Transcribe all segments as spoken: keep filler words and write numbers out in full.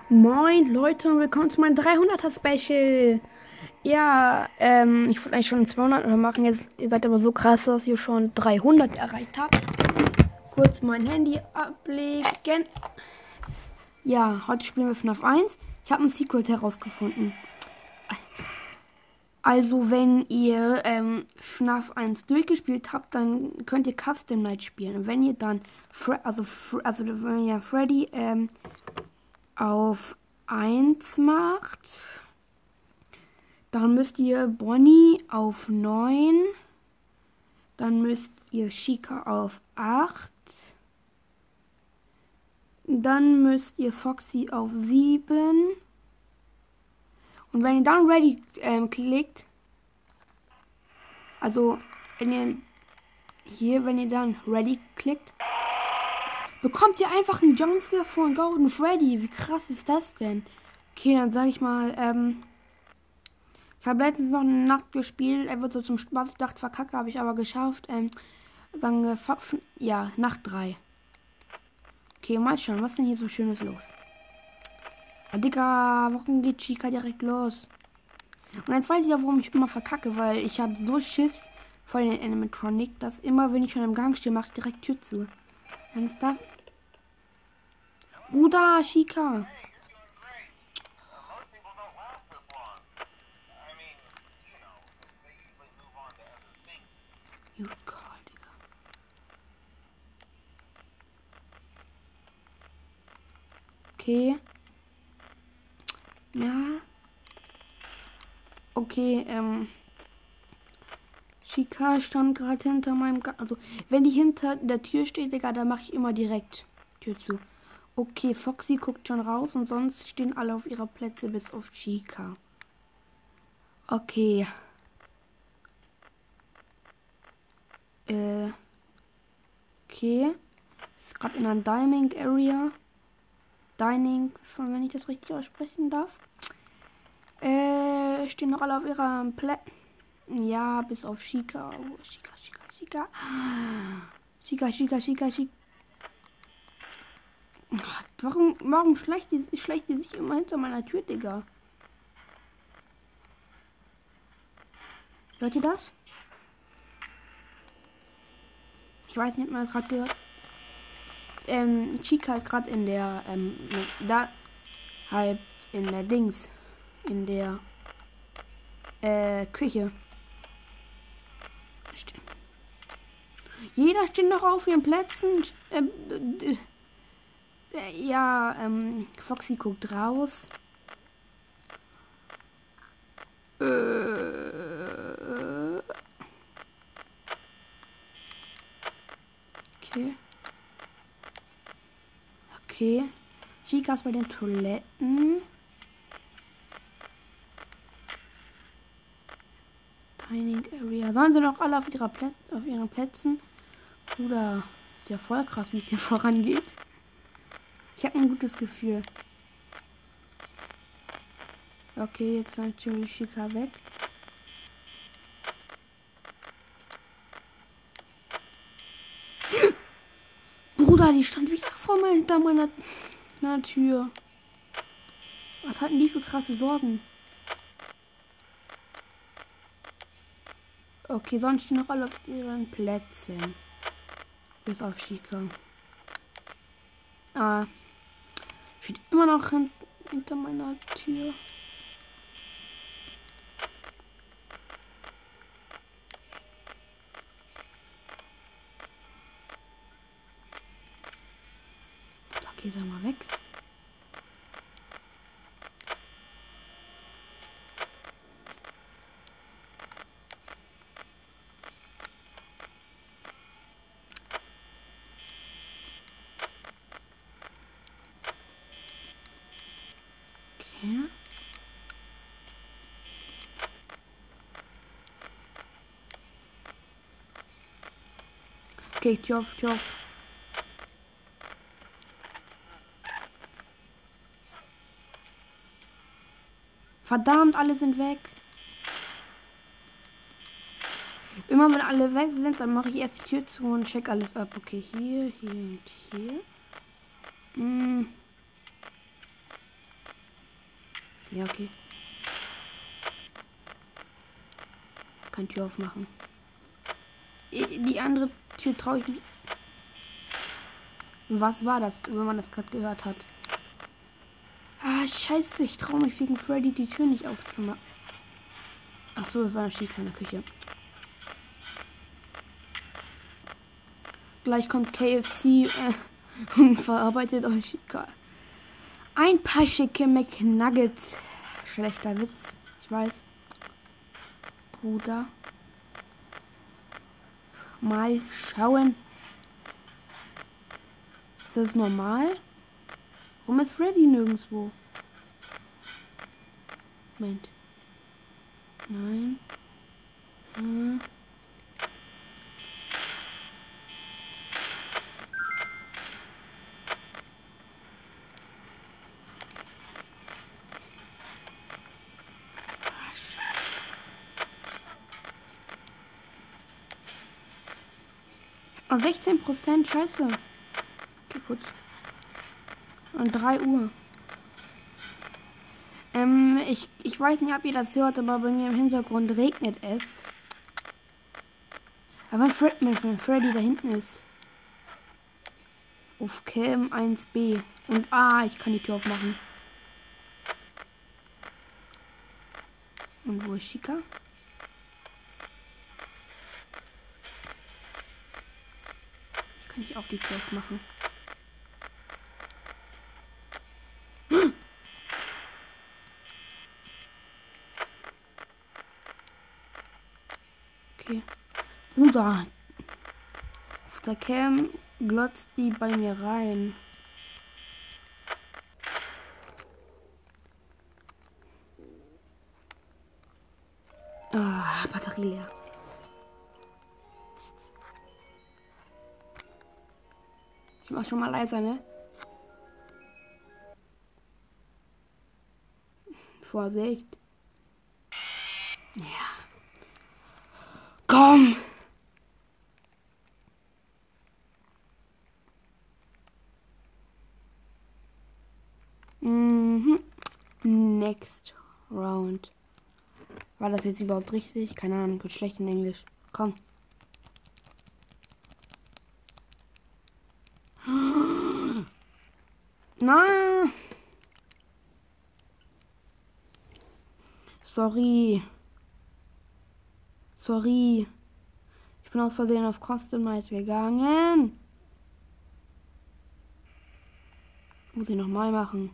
Moin Leute und willkommen zu meinem dreihunderter Special. Ja, ähm, ich wollte eigentlich schon zweihundert machen. Jetzt, ihr seid aber so krass, dass ihr schon dreihundert erreicht habt. Kurz mein Handy ablegen. Ja, heute spielen wir F NAF eins. Ich habe ein Secret herausgefunden. Also, wenn ihr ähm, F NAF eins durchgespielt habt, dann könnt ihr Custom Night spielen. Und wenn ihr dann, Fre also, Fre also wenn ihr Freddy ähm, auf eins macht, dann müsst ihr Bonnie auf neun, dann müsst ihr Chica auf acht, dann müsst ihr Foxy auf sieben und wenn ihr dann Ready ähm, klickt, also wenn ihr hier, wenn ihr dann Ready klickt, bekommt ihr einfach einen Jumpscare von Golden Freddy. Wie krass ist das denn? Okay, dann sage ich mal, ähm, ich habe letztens noch eine Nacht gespielt, er wird so zum Spaß, ich dachte, verkacke, habe ich aber geschafft. Ähm, sagen wir, ja, Nacht drei. Okay, mal schauen, was ist denn hier so Schönes los? Ah, Digga, warum geht Chica direkt los? Und jetzt weiß ich ja, warum ich immer verkacke, weil ich habe so Schiss vor den Animatronic, dass immer, wenn ich schon im Gang stehe, mache ich direkt Tür zu. Dann ist da. Bruder, Chica. Gut, Call, Digga. Okay. Ja. Okay, ähm. Chica stand gerade hinter meinem Ga Also, wenn die hinter der Tür steht, Digga, dann mache ich immer direkt Tür zu. Okay, Foxy guckt schon raus und sonst stehen alle auf ihrer Plätze bis auf Chica. Okay. Äh. Okay. Ist gerade in einer Dining Area. Dining, wenn ich das richtig aussprechen darf. Äh, stehen noch alle auf ihrer Plätze. Ja, bis auf Chica. Oh, Chica, Chica, Chica. Chica, Chica, Chica, Chica. Warum, warum schleicht die, schleicht die sich immer hinter meiner Tür, Digga? Hört ihr das? Ich weiß nicht, ob man das gerade gehört. Ähm, Chica ist gerade in der, ähm, da, halb in der Dings, in der, äh, Küche. Jeder steht noch auf ihren Plätzen. Ähm, äh, ja, ähm, Foxy guckt raus. Äh, okay. Okay. Chica ist bei den Toiletten. Dining Area. Sollen sie noch alle auf, ihrer Plä auf ihren Plätzen? Bruder, ist ja voll krass, wie es hier vorangeht. Ich habe ein gutes Gefühl. Okay, jetzt natürlich Chica weg. Bruder, die stand wieder vor mir hinter meiner, meiner Tür. Was hatten die für krasse Sorgen? Okay, sonst stehen noch alle auf ihren Plätzen. Bis auf Chica. Ah. Steht immer noch hin hinter meiner Tür. Da geht er mal weg. Okay. Okay, Tür auf, Tür auf. Verdammt, alle sind weg. Immer wenn alle weg sind, dann mache ich erst die Tür zu und check alles ab. Okay, hier, hier und hier. Hm. Ja, okay. Kann Tür aufmachen. Die andere Tür traue ich mich. Was war das, wenn man das gerade gehört hat? Ah, scheiße, ich traue mich wegen Freddy die Tür nicht aufzumachen. Ach so, das war eine Chica in der Küche. Gleich kommt K F C äh, und verarbeitet euch Chica. Ein paar schicke McNuggets. Schlechter Witz, ich weiß. Bruder. Mal schauen. Ist das normal? Warum ist Freddy nirgendwo? Moment. Nein. Äh. Oh, sechzehn Prozent, scheiße. Okay, kurz. Und drei Uhr. Ähm, ich, ich weiß nicht, ob ihr das hört, aber bei mir im Hintergrund regnet es. Aber wenn, Fred, wenn Freddy da hinten ist. Auf Cam eins B. Und ah, ich kann die Tür aufmachen. Und wo ist Chica? Ich kann nicht auch die Tür aufmachen. Okay. Bruder. Auf der Cam glotzt die bei mir rein. Ah, Batterie leer. Ich mach schon mal leiser, ne? Vorsicht. Ja. Komm! Mhm. Next round. War das jetzt überhaupt richtig? Keine Ahnung, ich bin schlecht in Englisch. Komm. Nein! Sorry. Sorry. Ich bin aus Versehen auf Customize gegangen. Muss ich nochmal machen.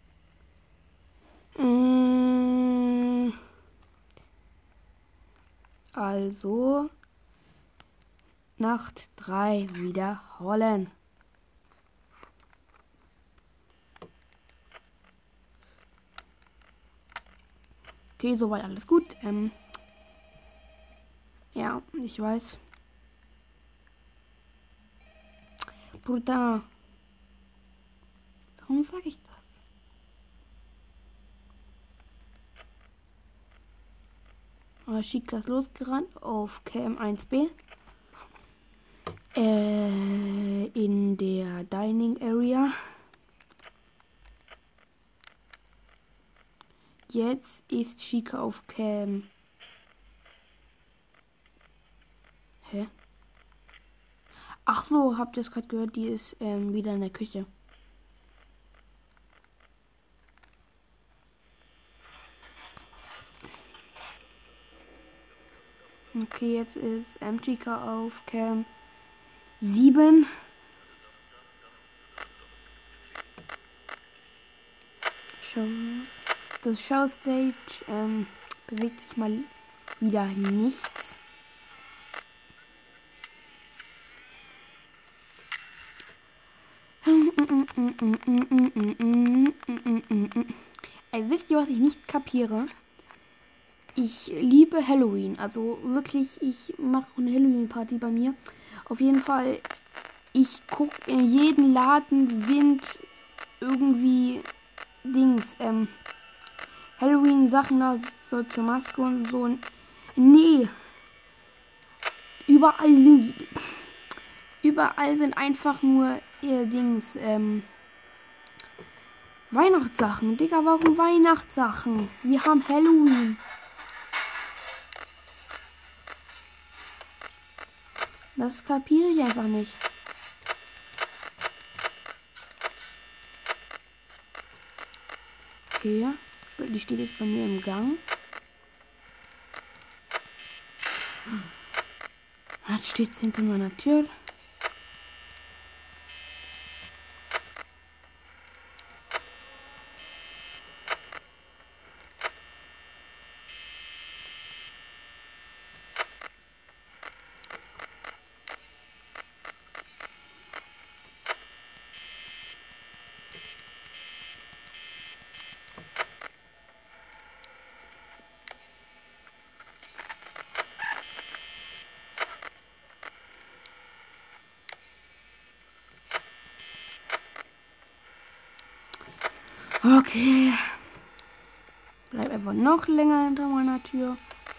Äh, also. Nacht drei wiederholen. Okay, soweit alles gut. Ähm, ja, ich weiß. Bruder. Warum sage ich das? Oh, Chica ist losgerannt auf K M eins B. Äh, in der Dining Area. Jetzt ist Chica auf Cam. Hä? Ach so, habt ihr es gerade gehört? Die ist ähm, wieder in der Küche. Okay, jetzt ist ähm, Chica auf Cam sieben. Show. Das Showstage ähm, bewegt sich mal wieder nichts. Ey, wisst ihr, was ich nicht kapiere? Ich liebe Halloween. Also wirklich, ich mache eine Halloween-Party bei mir. Auf jeden Fall, ich gucke, in jedem Laden sind irgendwie Dings, ähm, Halloween-Sachen da, so zur Maske und so. Nee. Überall sind, überall sind einfach nur ihr Dings, ähm, Weihnachtssachen. Digga, warum Weihnachtssachen? Wir haben Halloween. Das kapiere ich einfach nicht. Okay. Die steht jetzt bei mir im Gang. Jetzt steht sie hinter meiner Tür. Okay. Bleib einfach noch länger hinter meiner Tür.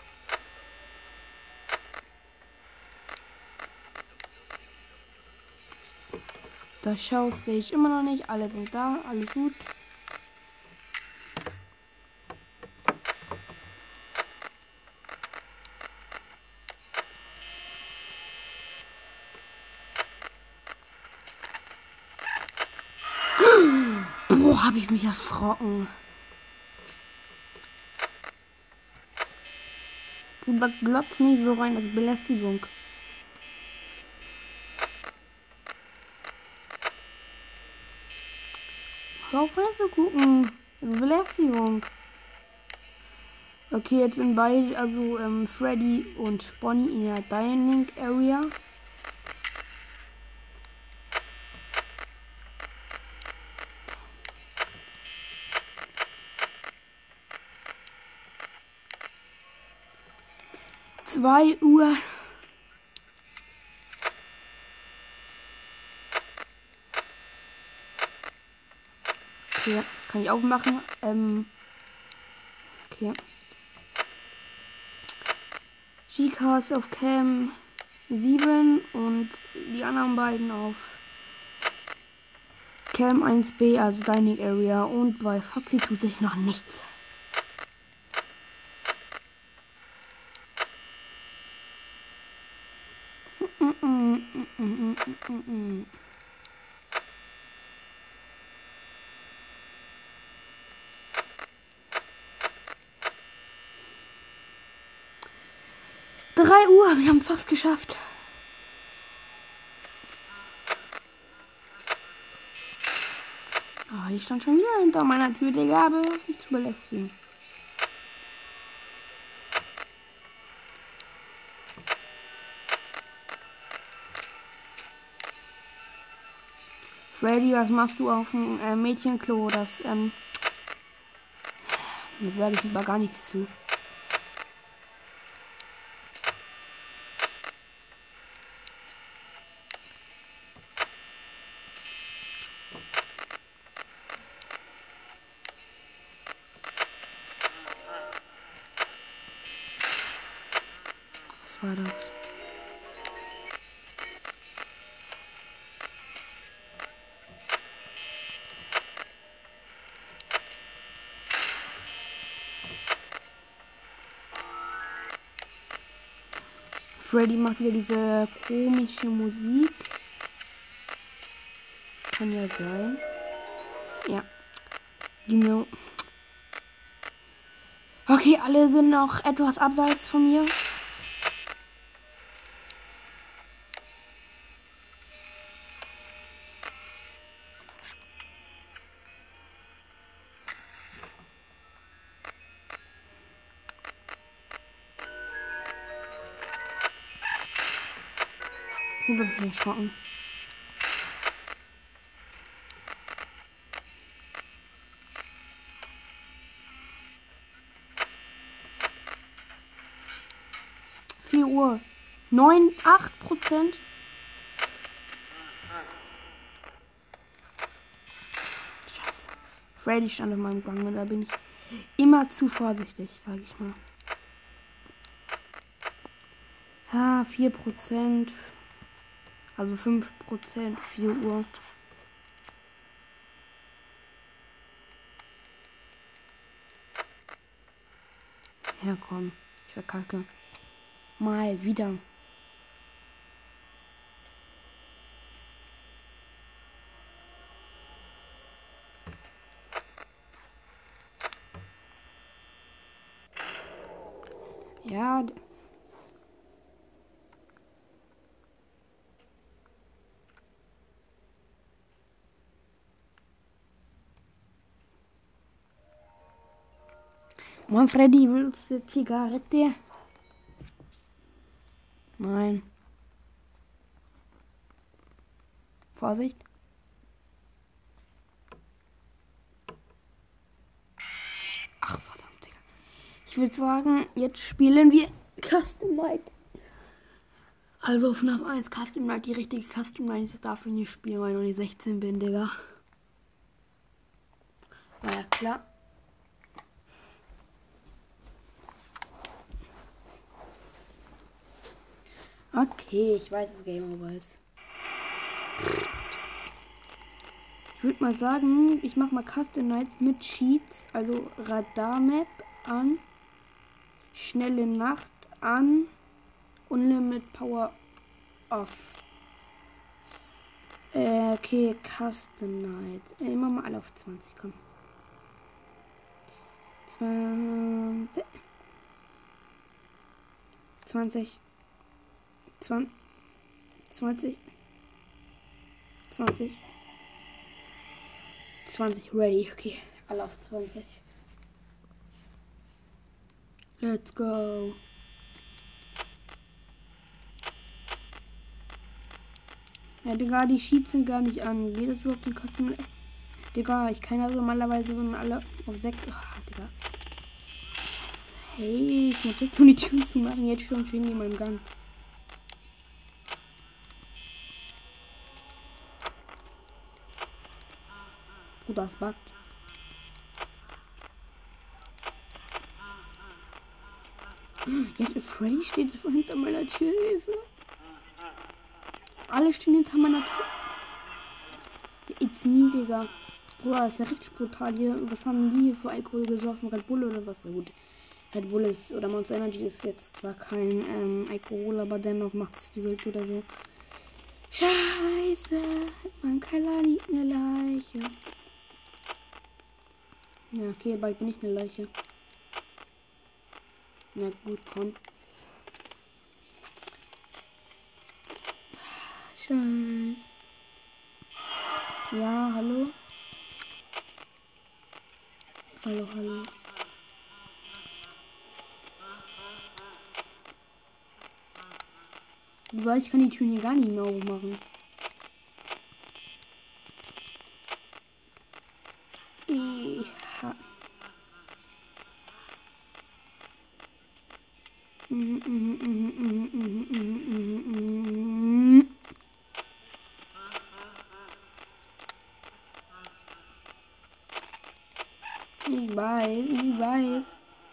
Das Show sehe ich immer noch nicht. Alle sind da. Alles gut. Boah, habe ich mich erschrocken. Bruder, glotz nicht so rein, das ist Belästigung. Hör auf, zu gucken. Das ist Belästigung. Okay, jetzt sind beide, also ähm, Freddy und Bonnie in der Dining Area. Zwei Uhr. Okay, kann ich aufmachen. Ähm, okay. Chica ist auf Cam sieben und die anderen beiden auf Cam eins B, also Dining Area. Und bei Foxy tut sich noch nichts. drei Uhr, wir haben fast geschafft. Ah, ich stand schon wieder hinter meiner Tür, Digga, aber nicht zu belästigen. Freddy, was machst du auf dem äh, Mädchenklo? Das, ähm, da werde ich lieber gar nichts zu. Was war das? Freddy macht wieder diese komische Musik. Kann ja sein. Ja. Genau. Okay, alle sind noch etwas abseits von mir. Ich bin nicht erschrocken. vier Uhr. neun, acht Prozent. Scheiße. Freddy stand auf meinem Gang und da bin ich immer zu vorsichtig, sag ich mal. Ha, vier Prozent. Also fünf Prozent, vier Uhr. Ja, komm. Ich verkacke. Mal wieder. Ja. Mann, Freddy, willst du Zigarette? Nein. Vorsicht. Ach, verdammt, Digga. Ich würde sagen, jetzt spielen wir Custom Night. Also F NAF eins Custom Night, die richtige Custom Night. Ich darf ich nicht spielen, weil ich noch nicht sechzehn bin, Digga. War ja klar. Okay, ich weiß, dass Game Over ist. Ich würde mal sagen, ich mache mal Custom Nights mit Cheats, also Radar-Map an, schnelle Nacht an, Unlimit Power off. Äh, okay, Custom Night. Äh, immer mal alle auf zwanzig, komm. zwanzig. zwanzig. zwanzig. zwanzig. zwanzig. zwanzig, ready. Okay, alle auf zwanzig. Let's go. Ja, Digga, die Sheets sind gar nicht an. Geht das überhaupt in Custom? Digga, ich kann ja normalerweise, wenn alle auf sechs. Oh, Digga. Scheiße. Hey, ich muss jetzt schon die Türen zu machen. Jetzt schon stehen die in meinem Gang. Gut, das buggt. Jetzt Freddy steht hinter meiner Tür. Hilfe. Alle stehen hinter meiner Tür. It's me, Digga. Bruder, das ist ja richtig brutal hier. Was haben die hier für Alkohol gesoffen? Red Bull oder was? Ja, gut. Red Bull ist, oder Monster Energy ist jetzt zwar kein ähm, Alkohol, aber dennoch macht es die Welt oder so. Scheiße. In meinem Keller liegt eine Leiche. Ja, okay, bald bin ich eine Leiche. Na gut, komm. Scheiße. Ja, hallo? Hallo, hallo. Weil ich kann die Türen hier gar nicht mehr aufmachen. Ich ha mhm, mhm, mhm, mhm, mhm, mhm, mhm. Ich weiß, ich weiß.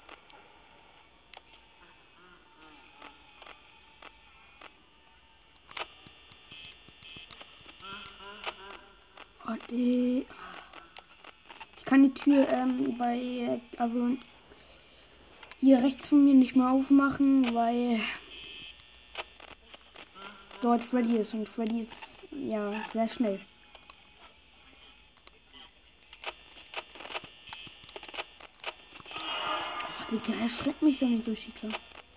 Oh, die. Ich kann die Tür ähm, bei, also hier rechts von mir nicht mehr aufmachen, weil dort Freddy ist und Freddy ist ja sehr schnell. Oh, Digga, erschreckt mich doch nicht so, Chica.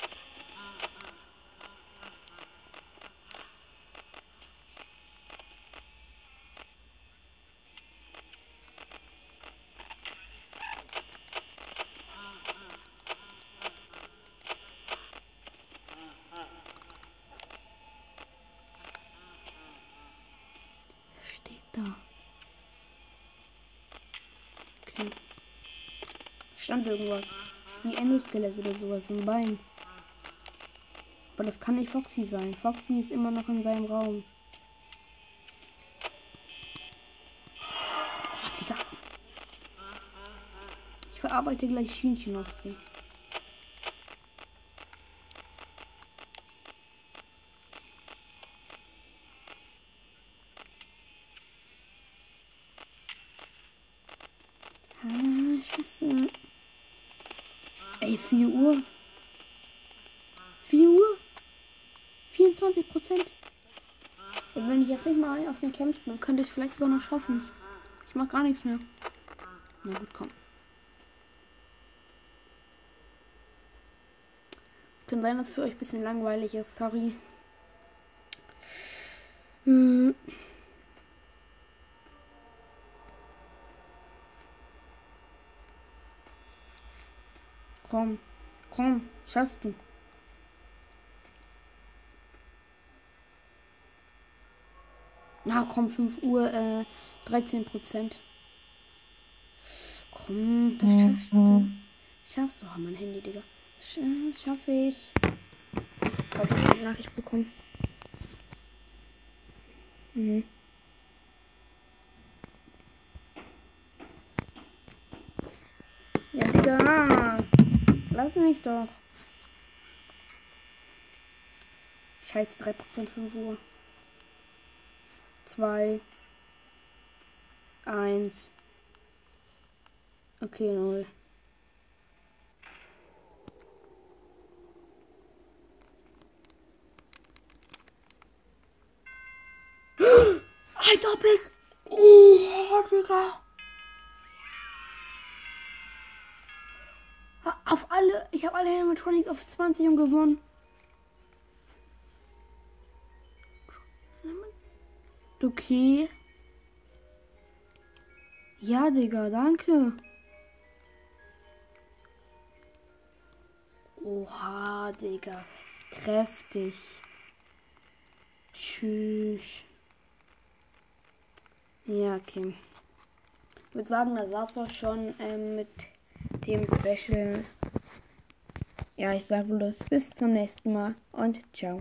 Steht da. Okay. Stand irgendwas. Wie Endoskelett oder sowas im Bein. Aber das kann nicht Foxy sein. Foxy ist immer noch in seinem Raum. Oh, Digga. Ich verarbeite gleich Hühnchen aus dir. Ah, Scheiße. Ey, vier Uhr. vier Uhr. vierundzwanzig Prozent. Wenn ich jetzt nicht mal auf den Camp bin, könnte ich es vielleicht sogar noch schaffen. Ich mach gar nichts mehr. Na gut, komm. Kann sein, dass es für euch ein bisschen langweilig ist. Sorry. Hm. Komm. Komm. Schaffst du. Na komm, fünf Uhr, äh, dreizehn Prozent. Komm, das schaffst du. Schaffst du. Oh, mein Handy, Digga. Sch schaffe ich. Hab ich eine Nachricht bekommen. Mhm. Ja, Digga. Lass mich doch. Scheiße, drei Prozent, fünf Uhr. zwei. eins. Okay, null. Ein Doppels! Oh, Digga! Auf alle, ich habe alle Animatronics auf zwanzig und gewonnen. Okay. Ja, Digga, danke. Oha, Digga. Kräftig. Tschüss. Ja, okay. Ich würde sagen, das war's auch schon ähm, mit dem Special. Ja, ich sage bloß bis zum nächsten Mal und ciao.